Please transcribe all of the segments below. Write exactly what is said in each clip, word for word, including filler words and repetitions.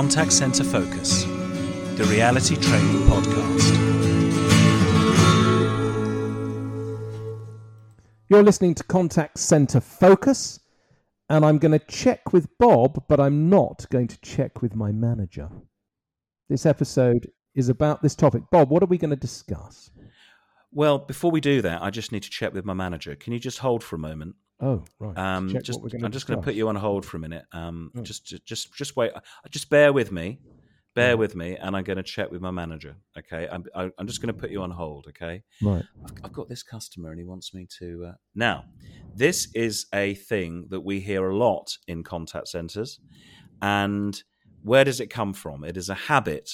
Contact Center Focus, the reality training podcast. You're listening to Contact Center Focus, and I'm going to check with Bob, but I'm not going to check with my manager. This episode is about this topic. Bob, what are we going to discuss? Well, before we do that, I just need to check with my manager. Can you just hold for a moment? Oh, right. Um, check just, what we're going to I'm just discuss. going to put you on hold for a minute. Um, Oh. Just, just, just wait. Just bear with me. Bear Right. with me, and I'm going to check with my manager. Okay, I'm, I- I'm just going to put you on hold. Okay. Right. I've, I've got this customer, and he wants me to. Uh... Now, this is a thing that we hear a lot in contact centers, and where does it come from? It is a habit.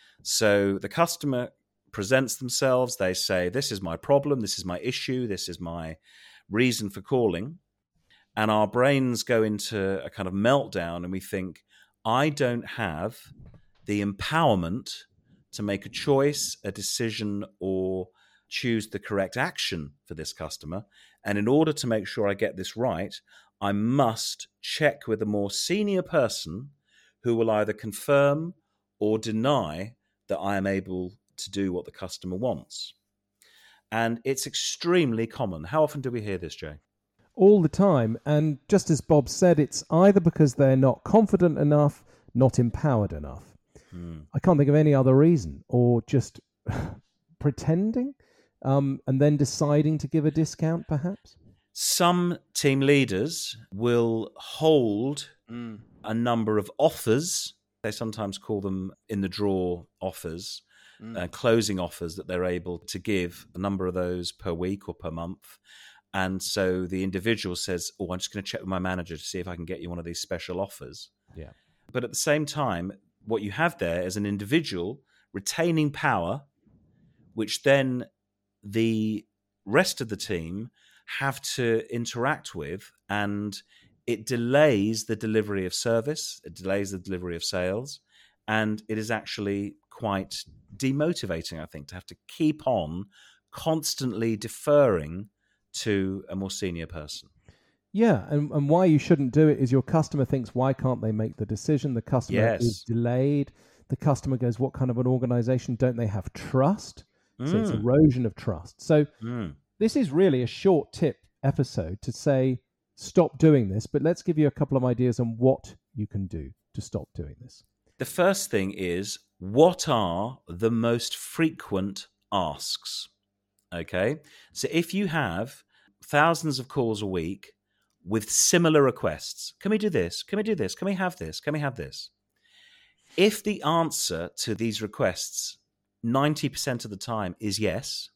So the customer presents themselves. They say, "This is my problem. This is my issue. This is my reason for calling," and our brains go into a kind of meltdown, and we think, "I don't have the empowerment to make a choice, a decision, or choose the correct action for this customer. And in order to make sure I get this right, I must check with a more senior person who will either confirm or deny that I am able to do what the customer wants." And it's extremely common. How often do we hear this, Jay? All the time. And just as Bob said, it's either because they're not confident enough, not empowered enough. Hmm. I can't think of any other reason, or just pretending um, and then deciding to give a discount, perhaps. Some team leaders will hold Mm. a number of offers. They sometimes call them in the draw offers, Mm. uh, closing offers that they're able to give, a number of those per week or per month. And so the individual says, "Oh, I'm just going to check with my manager to see if I can get you one of these special offers." Yeah. But at the same time, what you have there is an individual retaining power, which then the rest of the team have to interact with, and it delays the delivery of service, it delays the delivery of sales, and it is actually quite demotivating, I think, to have to keep on constantly deferring to a more senior person. Yeah, and, and why you shouldn't do it is your customer thinks, why can't they make the decision? The customer Yes. is delayed. The customer goes, what kind of an organization don't they have trust? So it's Mm. erosion of trust. So Mm. this is really a short tip episode to say, stop doing this, but let's give you a couple of ideas on what you can do to stop doing this. The first thing is, what are the most frequent asks? Okay. So if you have thousands of calls a week with similar requests, can we do this? Can we do this? Can we have this? Can we have this? If the answer to these requests ninety percent of the time is yes,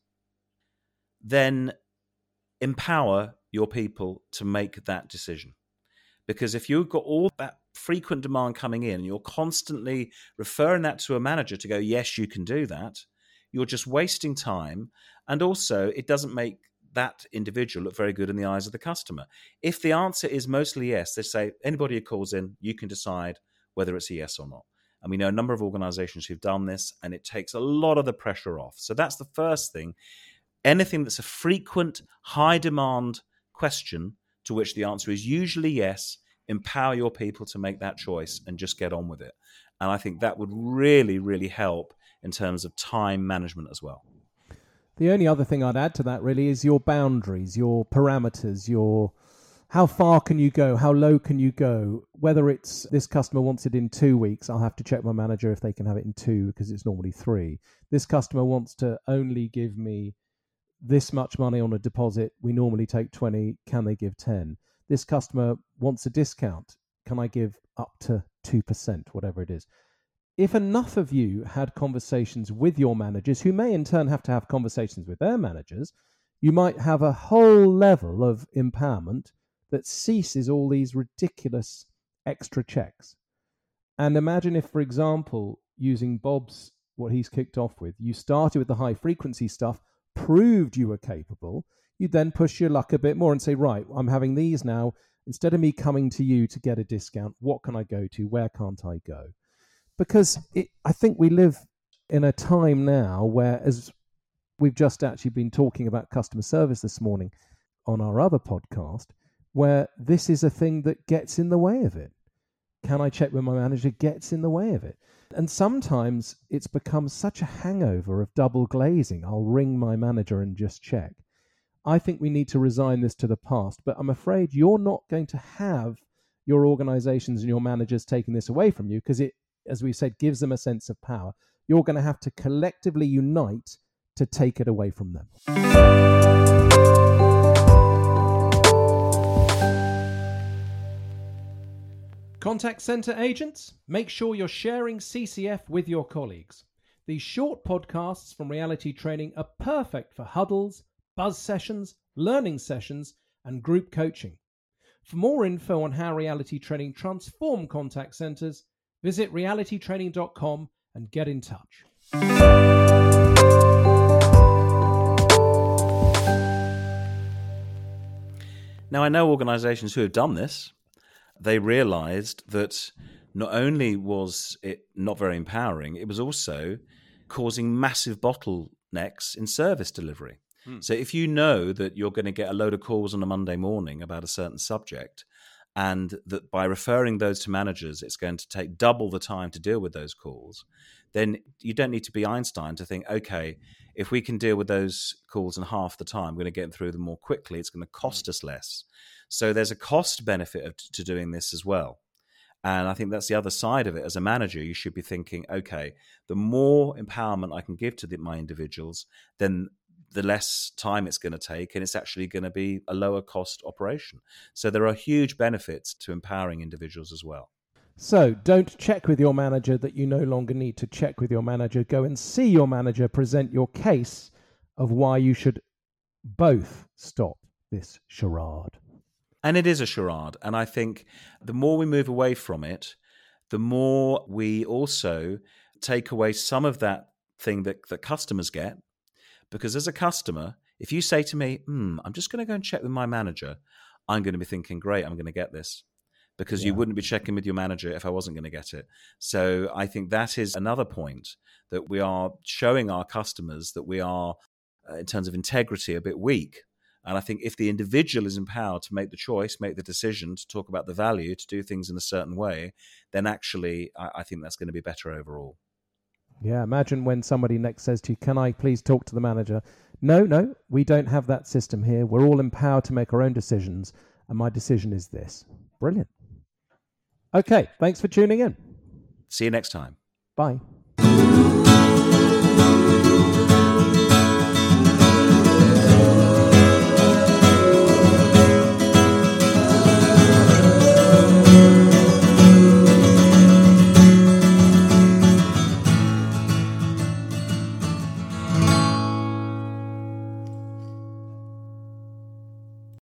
then empower your people to make that decision. Because if you've got all that frequent demand coming in, and you're constantly referring that to a manager to go, yes, you can do that, you're just wasting time. And also, it doesn't make that individual look very good in the eyes of the customer. If the answer is mostly yes, they say, anybody who calls in, you can decide whether it's a yes or not. And we know a number of organizations who've done this, and it takes a lot of the pressure off. So that's the first thing. Anything that's a frequent, high-demand question to which the answer is usually yes, empower your people to make that choice and just get on with it. And I think that would really, really help in terms of time management as well. The only other thing I'd add to that really is your boundaries, your parameters, your how far can you go, how low can you go, whether it's this customer wants it in two weeks, I'll have to check my manager if they can have it in two because it's normally three. This customer wants to only give me this much money on a deposit, we normally take twenty, can they give ten? This customer wants a discount, can I give up to two percent, whatever it is? If enough of you had conversations with your managers, who may in turn have to have conversations with their managers, you might have a whole level of empowerment that ceases all these ridiculous extra checks. And imagine if, for example, using Bob's, what he's kicked off with, you started with the high frequency stuff, proved you were capable, you then push your luck a bit more and say, right, I'm having these now. Instead of me coming to you to get a discount, what can I go to? Where can't I go? Because it, I think we live in a time now where, as we've just actually been talking about customer service this morning on our other podcast, where this is a thing that gets in the way of it. can I check with my manager gets in the way of it. And sometimes it's become such a hangover of double glazing. I'll ring my manager and just check. I think we need to resign this to the past, but I'm afraid you're not going to have your organizations and your managers taking this away from you, because it, as we said, gives them a sense of power. You're going to have to collectively unite to take it away from them. Contact Centre agents, make sure you're sharing C C F with your colleagues. These short podcasts from Reality Training are perfect for huddles, buzz sessions, learning sessions, and group coaching. For more info on how Reality Training transform contact centres, visit reality training dot com and get in touch. Now, I know organisations who have done this. They realised that not only was it not very empowering, it was also causing massive bottlenecks in service delivery. Hmm. So if you know that you're going to get a load of calls on a Monday morning about a certain subject, and that by referring those to managers, it's going to take double the time to deal with those calls, then you don't need to be Einstein to think, okay, if we can deal with those calls in half the time, we're going to get through them more quickly. It's going to cost us less. So there's a cost benefit of, to doing this as well. And I think that's the other side of it. As a manager, you should be thinking, okay, the more empowerment I can give to the, my individuals, then the less time it's going to take, and it's actually going to be a lower cost operation. So there are huge benefits to empowering individuals as well. So don't check with your manager that you no longer need to check with your manager. Go and see your manager, present your case of why you should both stop this charade. And it is a charade. And I think the more we move away from it, the more we also take away some of that thing that, that customers get. Because as a customer, if you say to me, hmm, I'm just going to go and check with my manager, I'm going to be thinking, great, I'm going to get this. Because yeah. you wouldn't be checking with your manager if I wasn't going to get it. So I think that is another point, that we are showing our customers that we are, uh, in terms of integrity, a bit weak. And I think if the individual is empowered to make the choice, make the decision, to talk about the value, to do things in a certain way, then actually I, I think that's going to be better overall. Yeah, imagine when somebody next says to you, can I please talk to the manager? No, no, we don't have that system here. We're all empowered to make our own decisions, and my decision is this. Brilliant. Okay, thanks for tuning in. See you next time. Bye.